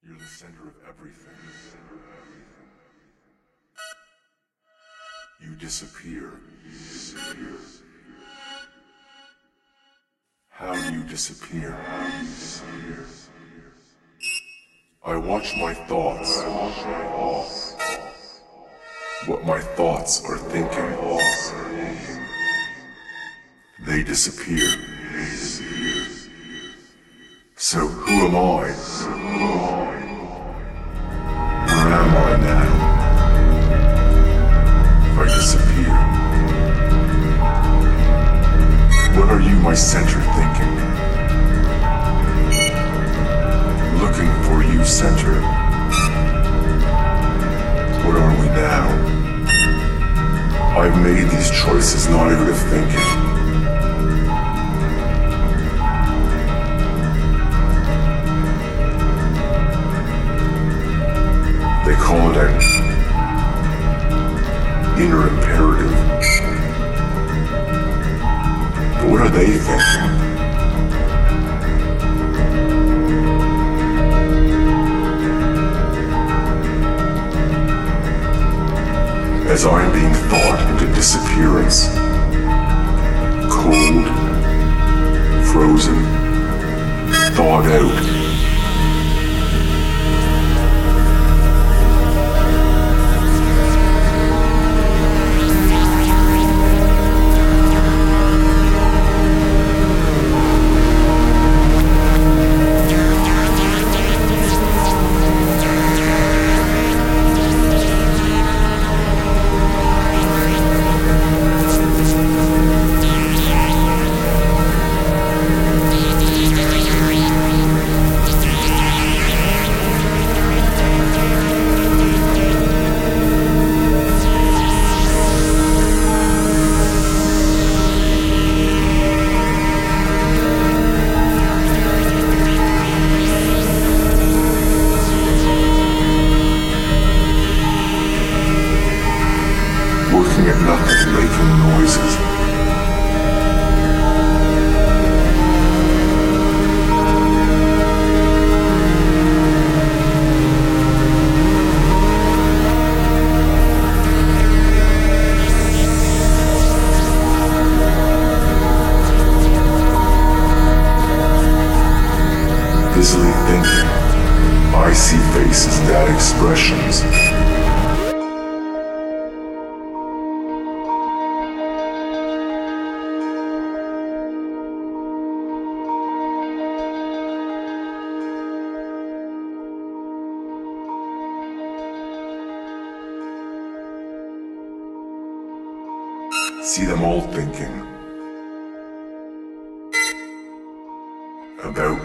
You're the center of everything. You disappear. How do you disappear? I watch my thoughts. What my thoughts are thinking. They disappear. So who am I? Where am I now? If I disappear. What are you, my center, thinking? Looking for you, center. What are we now? I've made these choices not out of thinking. They call it an inner imperative. But what are they thinking? As I am being thought into disappearance, cold, frozen, thawed out. Working at nothing, making noises. Busily thinking, I see faces that expressions. See them all thinking about